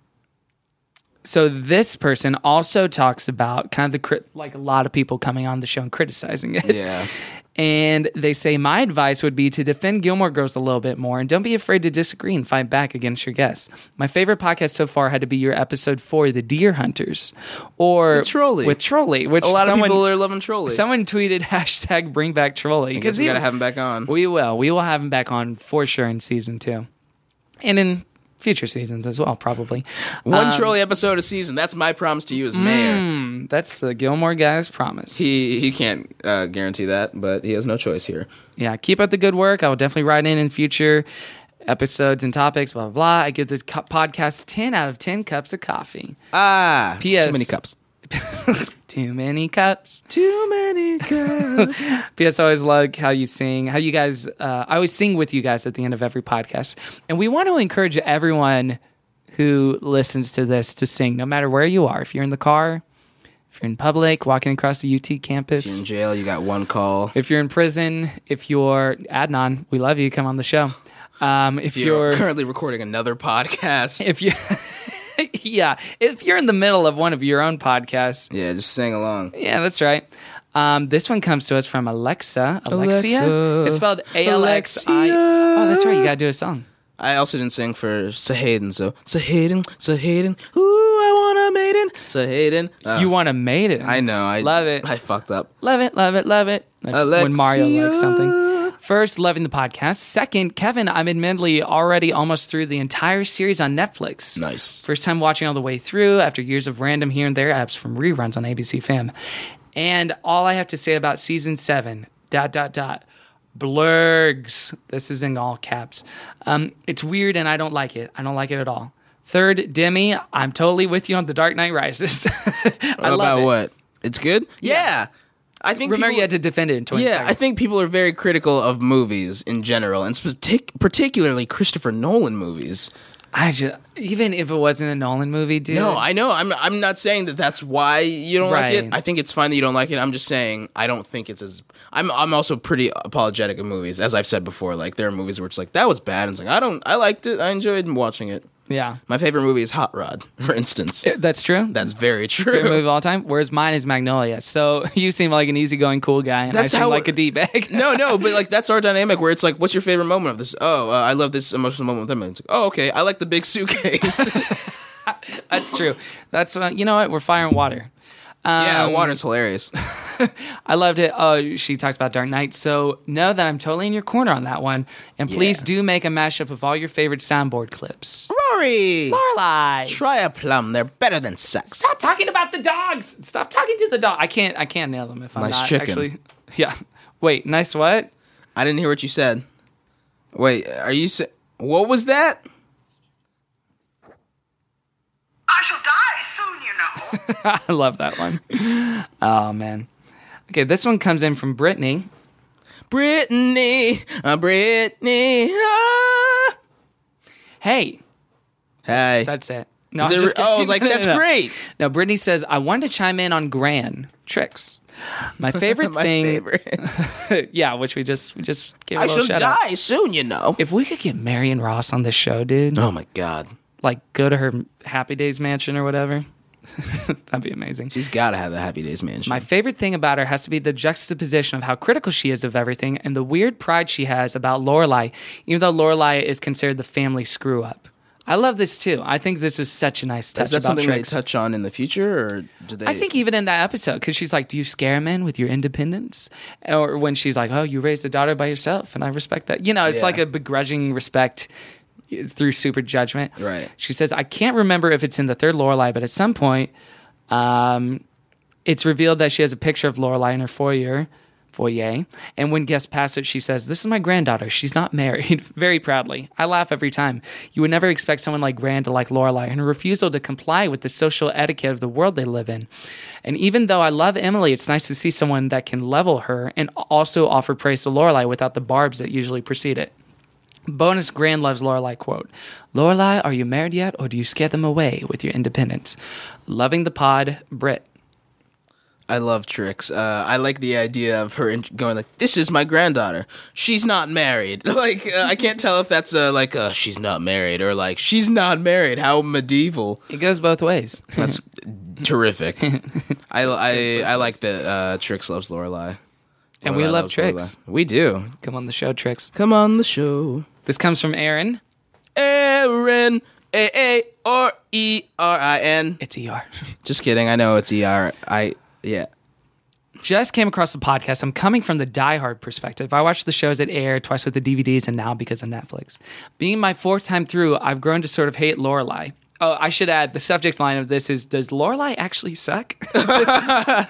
So this person also talks about kind of the crit- like a lot of people coming on the show and criticizing it. Yeah. And they say my advice would be to defend Gilmore Girls a little bit more and don't be afraid to disagree and fight back against your guests. My favorite podcast so far had to be your episode four, The Deer Hunters, or With Trolley. With Trolley, which A lot someone, of people are loving Trolley. someone tweeted hashtag Bring Back Trolley. I guess we gotta have him back on. We will. We will have him back on for sure in season two, and in future seasons as well, probably. One Um, trolley episode a season. That's my promise to you as mayor. mm, that's the Gilmore guys' promise. He he can't uh, guarantee that, but he has no choice here. Yeah, keep up the good work. I will definitely write in in future episodes and topics, blah, blah, blah. I give the co- podcast ten out of ten cups of coffee. Ah, P S too many cups. Too many cups. Too many cups. P S I always like how you sing, how you guys, uh, I always sing with you guys at the end of every podcast. And we want to encourage everyone who listens to this to sing, no matter where you are. If you're in the car, if you're in public, walking across the U T campus. If you're in jail, you got one call. If you're in prison, if you're Adnan, we love you. Come on the show. Um, if You're you're, currently recording another podcast. if you, yeah, if you're in the middle of one of your own podcasts, Yeah, just sing along. yeah, that's right. Um, this one comes to us from Alexa. Alexia. Alexa. It's spelled A L X I. Oh, that's right. You gotta do a song. I also didn't sing for Sahayden, so Sahayden, Sahayden, ooh, I want a maiden, Sahayden. Uh, You want a maiden? I know, I Love it. I fucked up. Love it, love it, love it. That's when Mario Alexia. likes something. First, loving the podcast. Second, Kevin, I'm admittedly already almost through the entire series on Netflix. Nice. First time watching all the way through after years of random here and there apps from reruns on A B C Fam. And all I have to say about season seven, dot, dot, dot, blurgs. This is in all caps. Um, it's weird and I don't like it. I don't like it at all. Third, Demi, I'm totally with you on The Dark Knight Rises. I love About it. what? It's good? Yeah. I think Remember, people, you had to defend it in twenty Yeah, seconds. I think people are very critical of movies in general, and partic- particularly Christopher Nolan movies. I just, even if it wasn't a Nolan movie, dude. No, I know. I'm I'm not saying that that's why you don't like Right. it. I think it's fine that you don't like it. I'm just saying I don't think it's as. I'm I'm also pretty apologetic of movies, as I've said before. Like there are movies where it's like that was bad, and it's like I don't. I liked it. I enjoyed watching it. Yeah. My favorite movie is Hot Rod, for instance. That's true. That's very Favorite movie true. of all time. Whereas mine is Magnolia. So you seem like an easygoing, cool guy, and That's I seem how- like a d-bag. No, no, but like that's our dynamic where it's like, what's your favorite moment of this? Oh, uh, I love this emotional moment with them. And it's like, oh, okay, I like the big suitcase. That's true. That's what, you know what? We're fire and water. yeah, water's hilarious. I loved it. Oh, she talks about Dark Knight. So know that I'm totally in your corner on that one. And please Yeah. do make a mashup of all your favorite soundboard clips. Rory! Lorelai. Try a plum. They're better than sex. Stop talking about the dogs. Stop talking to the dog. I can't. I can't nail them if I'm Nice not chicken. actually. Yeah. Wait. Nice what? I didn't hear what you said. Wait, are you sa- what was that? I shall die soon, you know. I love that one. Oh man. Okay, this one comes in from Brittany. Brittany, uh, Brittany. Ah. Hey, Hey. that's it. No, Is I'm it just re- oh, I was kidding. like, that's No. great. No, Brittany says, I wanted to chime in on Gran tricks. My favorite My thing, favorite. yeah, which we just we just gave a I little shall shout out. die soon, you know. If we could get Marion Ross on this show, dude, Oh my god. like go to her Happy Days mansion or whatever, that'd be amazing. She's got to have the Happy Days mansion. My favorite thing about her has to be the juxtaposition of how critical she is of everything and the weird pride she has about Lorelai, even though Lorelai is considered the family screw up. I love this too. I think this is such a nice touch. Is that about something Trix. they touch on in the future, or do they? I think even in that episode, because she's like, "Do you scare men with your independence?" Or when she's like, "Oh, you raised a daughter by yourself," and I respect that. You know, it's Yeah. like a begrudging respect through super judgment. Right. She says, "I can't remember if it's in the third Lorelai, but at some point, um, it's revealed that she has a picture of Lorelai in her foyer." Foyer. And when guests pass it, she says, "This is my granddaughter. She's not married." Very proudly. I laugh every time. You would never expect someone like Gran to like Lorelai, and her refusal to comply with the social etiquette of the world they live in. And even though I love Emily, it's nice to see someone that can level her and also offer praise to Lorelai without the barbs that usually precede it. Bonus Gran loves Lorelai quote, "Lorelai, are you married yet, or do you scare them away with your independence?" Loving the pod, Britt. I love Trix. Uh, I like the idea of her in- going like, "This is my granddaughter. She's not married." Like, uh, I can't tell if that's uh, like, uh, "She's not married," or like, "She's not married." How medieval. It goes both ways. That's terrific. I, I, I like that uh, Trix loves Lorelai. And we Lorelai love loves Trix. Lorelai. We do. Come on the show, Trix. Come on the show. This comes from Aaron. Aaron. A A R E R I N. It's E R. Just kidding. I know it's E R. I, yeah. Just came across the podcast. I'm coming from the diehard perspective. I watched the shows that air twice with the D V Ds and now because of Netflix. Being my fourth time through, I've grown to sort of hate Lorelai. Oh, I should add, the subject line of this is, does Lorelai actually suck? I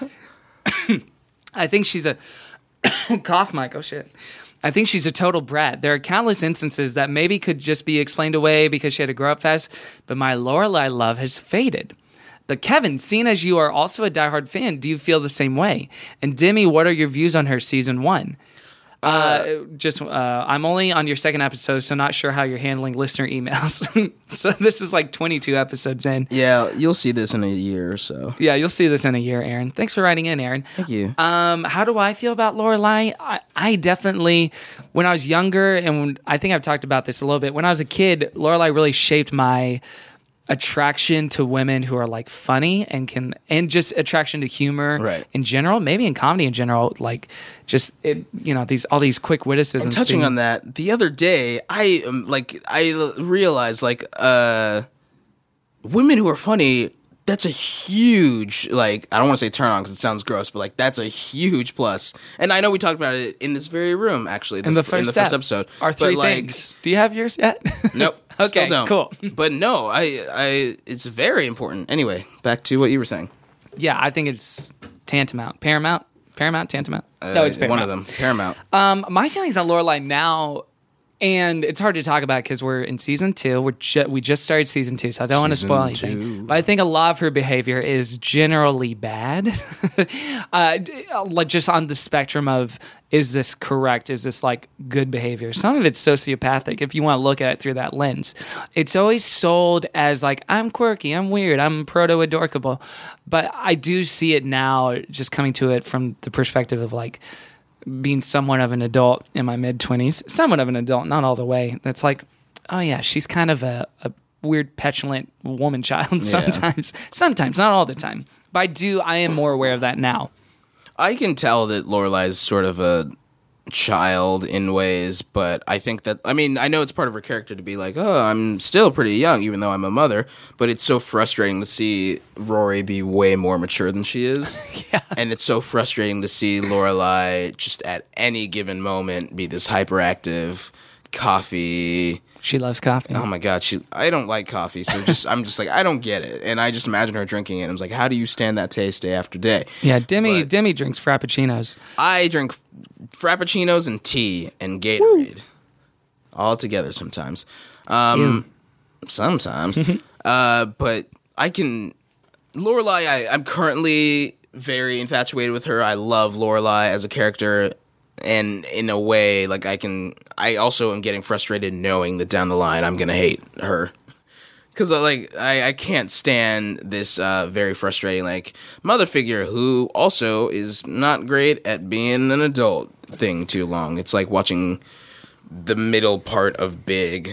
think she's a... Cough, Mike. Oh, shit. I think she's a total brat. There are countless instances that maybe could just be explained away because she had to grow up fast, but my Lorelai love has faded. But Kevin, seeing as you are also a diehard fan, do you feel the same way? And Demi, what are your views on her season one? Uh, just uh, I'm only on your second episode, so not sure how you're handling listener emails. So this is like twenty-two episodes in. Yeah, you'll see this in a year or so. Yeah, you'll see this in a year, Aaron. Thanks for writing in, Aaron. Thank you. Um, how do I feel about Lorelai? I, I definitely, when I was younger, and when, I think I've talked about this a little bit. When I was a kid, Lorelai really shaped my attraction to women who are like funny and can, and just attraction to humor Right. in general, maybe in comedy in general. Like just it, you know, these all these quick witticisms. I'm touching being- on that. The other day, I um, like I realized like uh, women who are funny. That's a huge like I don't want to say turn on because it sounds gross, but like that's a huge plus. And I know we talked about it in this very room actually in the f- first in the step, first episode. Our three but, like, things. Do you have yours yet? Nope. Okay, Still don't. cool. But no, I I it's very important. Anyway, back to what you were saying. Yeah, I think it's tantamount, paramount, paramount, tantamount. Uh, no, it's paramount. one of them. Paramount. Um, my feelings on Lorelai now, and it's hard to talk about because we're in season two. We're ju- we just started season two, so I don't want to Season spoil anything. two. But I think a lot of her behavior is generally bad, uh, d- like just on the spectrum of is this correct? Is this like good behavior? Some of it's sociopathic if you want to look at it through that lens. It's always sold as like I'm quirky, I'm weird, I'm proto-adorkable, but I do see it now, just coming to it from the perspective of like being somewhat of an adult in my mid-twenties, somewhat of an adult, not all the way. It's like, oh yeah, she's kind of a, a weird, petulant woman child sometimes. Sometimes, not all the time. But I do, I am more aware of that now. I can tell that Lorelai is sort of a child in ways, but I think that, I mean, I know it's part of her character to be like, oh, I'm still pretty young, even though I'm a mother, but it's so frustrating to see Rory be way more mature than she is. Yeah. And it's so frustrating to see Lorelai just at any given moment be this hyperactive coffee. She loves coffee. Oh my god, she I don't like coffee, so just I'm just like, I don't get it. And I just imagine her drinking it, and I was like, how do you stand that taste day after day? Yeah, Demi But- Demi drinks frappuccinos. I drink frappuccinos and tea and Gatorade all together sometimes. Um, sometimes. uh, but I can... Lorelai, I, I'm currently very infatuated with her. I love Lorelai as a character, and in a way, like, I can... I also am getting frustrated knowing that down the line I'm going to hate her. Because, like, I, I can't stand this uh, very frustrating, like, mother figure who also is not great at being an adult thing too long. It's like watching the middle part of Big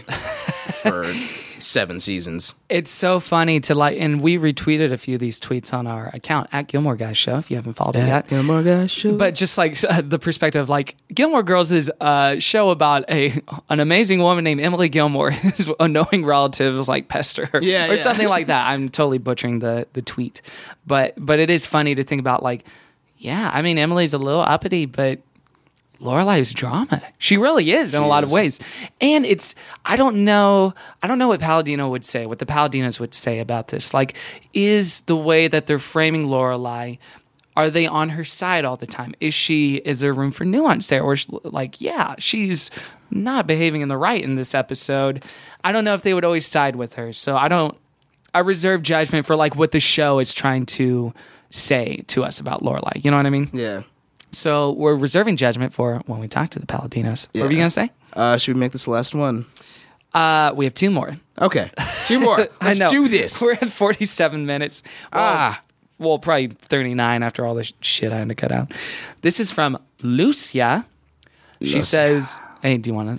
for seven seasons. It's so funny to like, and we retweeted a few of these tweets on our account at Gilmore Guys Show, if you haven't followed it yet. Gilmore Guys Show. But just like uh, the perspective of like Gilmore Girls is a show about a an amazing woman named Emily Gilmore whose annoying relatives like pester her Yeah, or yeah. something like that. I'm totally butchering the the tweet, but but it is funny to think about like, yeah, I mean Emily's a little uppity, but Lorelai's drama. She really is in She a lot of is. ways. And it's I don't know I don't know what Palladino would say, what the Palladinos would say about this. Like, is the way that they're framing Lorelai, are they on her side all the time? Is she is there room for nuance there? Or is, like, yeah, she's not behaving in the right in this episode. I don't know if they would always side with her. So I don't I reserve judgment for like what the show is trying to say to us about Lorelai. You know what I mean? Yeah. So we're reserving judgment for when we talk to the Palladinos. What were you Yeah. going to say? Uh, should we make this the last one? Uh, we have two more. Okay. Two more. Let's I know. do this. We're at forty-seven minutes. Well, Ah. Well, probably thirty-nine after all the sh- shit I had to cut out. This is from Lucia. She Lucia. says, hey, do you want to?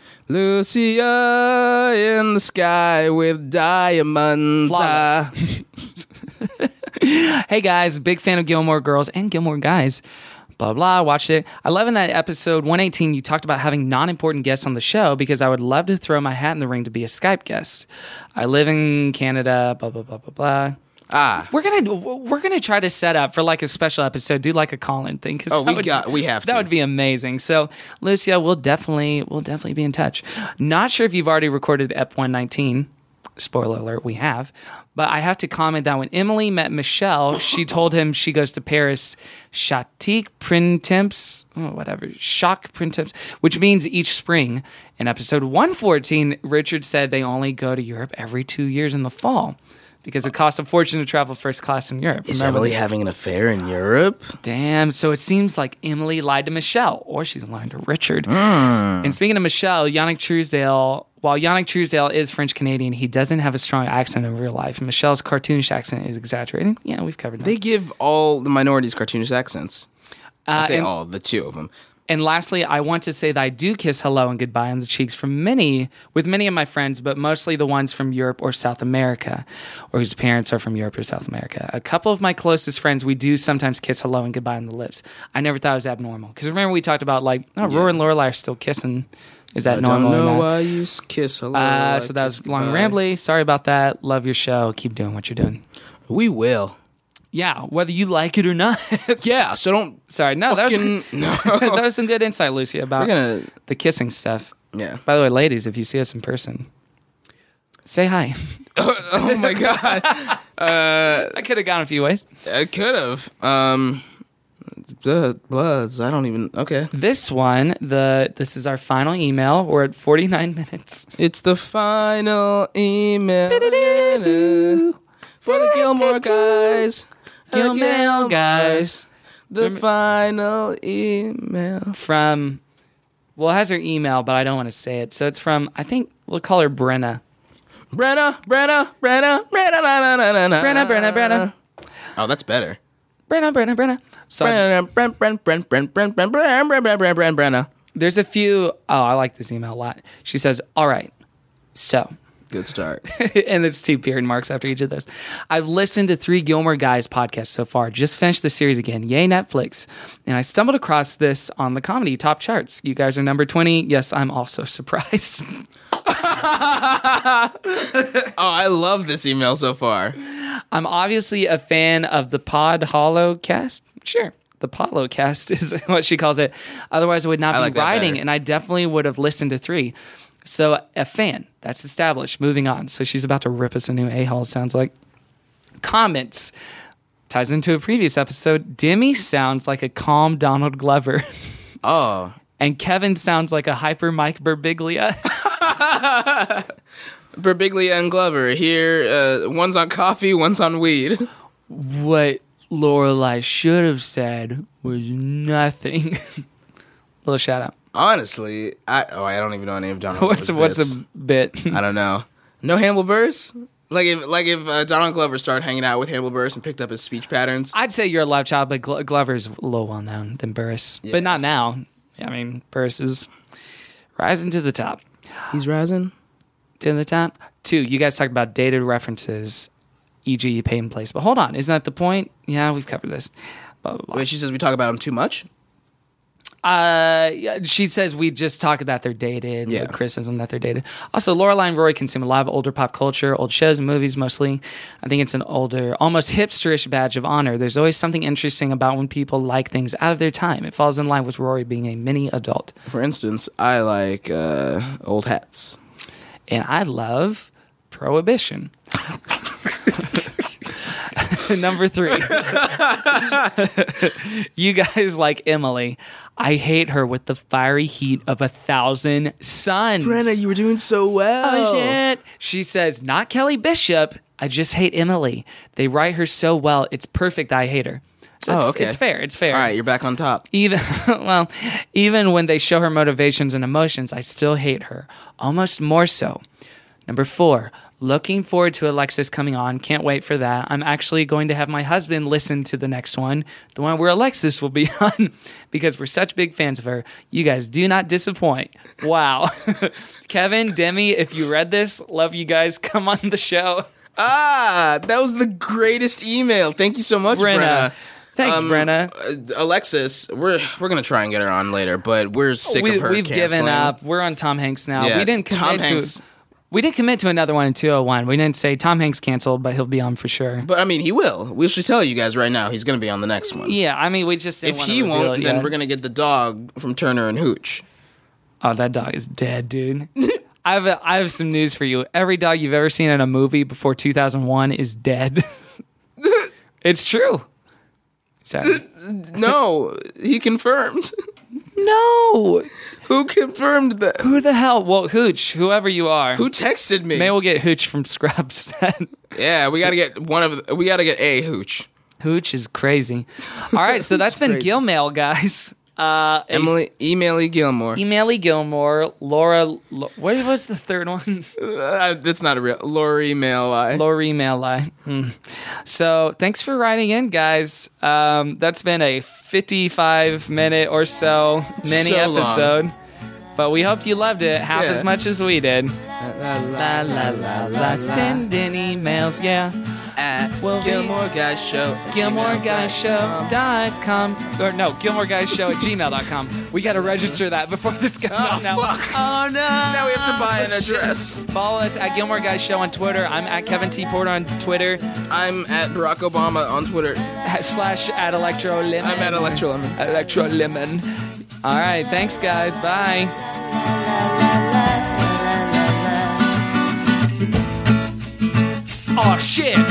Lucia in the sky with diamonds. Flawless. Uh, Hey, guys, big fan of Gilmore Girls and Gilmore Guys. Blah, blah, watched it. I love in that episode one eighteen, you talked about having non-important guests on the show because I would love to throw my hat in the ring to be a Skype guest. I live in Canada, blah, blah, blah, blah, blah. ah. We're gonna we're gonna try to set up for like a special episode, do like a call-in thing. 'Cause Oh, that we would- got- we have That to. would be amazing. So, Lucia, we'll definitely we'll definitely be in touch. Not sure if you've already recorded E P one nineteen. Spoiler alert, we have. But I have to comment that when Emily met Michelle, she told him she goes to Paris Chatique Printemps, oh, whatever, Choc Printemps, which means each spring. In episode one fourteen, Richard said they only go to Europe every two years in the fall because it costs a fortune to travel first class in Europe. Is Remember Emily that? having an affair in Europe? Damn. So it seems like Emily lied to Michelle, or she's lying to Richard. And speaking of Michelle, Yannick Truesdale, while Yannick Truesdale is French Canadian, he doesn't have a strong accent in real life. Michelle's cartoonish accent is exaggerating. Yeah, we've covered that. They give all the minorities cartoonish accents. I Uh, say and, all, the two of them. and lastly, I want to say that I do kiss hello and goodbye on the cheeks from many, with many of my friends, but mostly the ones from Europe or South America, or whose parents are from Europe or South America. A couple of my closest friends, we do sometimes kiss hello and goodbye on the lips. I never thought it was abnormal. Because remember we talked about like, oh, Rory and Lorelai are still kissing. Is that I normal don't or know not? why you s- kiss hello. Uh, I so that was kiss long goodbye. and rambly. Sorry about that. Love your show. Keep doing what you're doing. We will. Yeah, whether you like it or not. Yeah, so don't Sorry, no, that was fucking... No. that was some good insight, Lucy, about We're gonna... the kissing stuff. Yeah. By the way, ladies, if you see us in person, say hi. Oh my god. I could have gone a few ways. I could have. Um... The bloods. I don't even... Okay. This one, the this is our final email. We're at forty-nine minutes. It's the final email for the Gilmore guys. Gilmore guys. The final email. From, well, it has her email, but I don't want to say it. So it's from, I think we'll call her Brenna. Brenna, Brenna, Brenna, Brenna, Brenna, Brenna, Brenna, Brenna, Brenna. Oh, that's better. Brenna, Brenna, Brenna. So Brenna, Brenna, Brenna, Brenna, Brenna, Brenna, Brenna, Brenna, Brenna, Brenna, Brenna. there's a few, oh, I like this email a lot. She says, all right, so Good start. And it's two period marks after each of those. I've listened to three Gilmore Guys podcasts so far. Just finished the series again. Yay, Netflix. And I stumbled across this on the comedy top charts. You guys are number twenty. Yes, I'm also surprised. Oh, I love this email so far. I'm obviously a fan of the Pod Hollow cast. Sure. The Polo cast is what she calls it. Otherwise, I would not I be like that writing, better. and I definitely would have listened to three. So, a fan. That's established. Moving on. So, she's about to rip us a new a-hole, it sounds like. Comments. Ties into a previous episode. Demi sounds like a calm Donald Glover. Oh. And Kevin sounds like a hyper Mike Birbiglia. Birbiglia and Glover here. Uh, one's on coffee, one's on weed. What Lorelai should have said was nothing. Little shout out. Honestly, I oh I don't even know any of Donald What's Glover's what's bits. a bit? I don't know. No Hannibal Buress? Like if like if uh, Donald Glover started hanging out with Hannibal Buress and picked up his speech patterns. I'd say you're a love child, but Glo- Glover's a little well known than Burris, Yeah. but not now. I mean, Burris is rising to the top. He's rising. To the top. Two, you guys talked about dated references, for example, pay in place. But hold on, isn't that the point? Yeah, we've covered this. Blah, blah, blah. Wait, she says we talk about him too much? Uh, yeah, she says we just talk that they're dated, Yeah. the criticism that they're dated. Also, Lorelai and Rory consume a lot of older pop culture, old shows and movies mostly. I think it's an older, almost hipsterish badge of honor. There's always something interesting about when people like things out of their time. It falls in line with Rory being a mini adult. For instance, I like uh, old hats. And I love Prohibition. Number three. You guys like Emily. I hate her with the fiery heat of a thousand suns. Brenna, you were doing so well. Oh, shit. She says, not Kelly Bishop. I just hate Emily. They write her so well. It's perfect. I hate her. So Oh, it's, okay. it's fair. It's fair. All right, you're back on top. Even well, even when they show her motivations and emotions, I still hate her. Almost more so. Number four, looking forward to Alexis coming on. Can't wait for that. I'm actually going to have my husband listen to the next one, the one where Alexis will be on, because we're such big fans of her. You guys do not disappoint. Wow. Kevin, Demi, if you read this, love you guys. Come on the show. Ah, that was the greatest email. Thank you so much, Brenna. Brenna. Thanks, Um, Brenna. uh, Alexis, we're we're gonna try and get her on later, but we're sick we, of her we've canceling. given up. We're on Tom Hanks now. Yeah, we didn't Tom commit Hanks- to. We didn't commit to another one in two oh one. We didn't say Tom Hanks canceled, but he'll be on for sure. But I mean, he will. We should tell you guys right now. He's gonna be on the next one. Yeah, I mean, we just didn't If want he to reveal won't, it then yet. we're gonna get the dog from Turner and Hooch. Oh, that dog is dead, dude. I have a, I have some news for you. Every dog you've ever seen in a movie before two thousand one is dead. It's true. Sorry. No, he confirmed. No. Who confirmed that? Who the hell? Well, Hooch, whoever you are. Who texted me? Maybe we'll get Hooch from Scrubs. Yeah, we gotta get one of. The, we gotta get a Hooch. Hooch is crazy. All right, so that's been crazy. Gil Mail, guys. Uh, Emily, Emily Gilmore. Emaily Gilmore, Laura. Lo- what was the third one? Uh, that's not a real. Lori Mail I. Lori Malai. Hmm. So thanks for writing in, guys. Um, that's been a fifty-five minute or so mini So long. episode, but we hoped you loved it half Yeah. as much as we did. La la la la. Send in emails, yeah. At Will be- Gilmore Guys Show. at Gilmore gmail Guys Show dot com or no, Gilmore Guys Show at gmail dot com. We got to register that before this comes out now. fuck. Oh no! Now we have to buy an Oh, shit. address. Follow us at Gilmore Guys Show on Twitter. I'm at Kevin T. Porter on Twitter. I'm at Barack Obama on Twitter. Slash at Electro Lemon. I'm at Electro Lemon. Electro Lemon. All right. Thanks, guys. Bye. Oh, shit.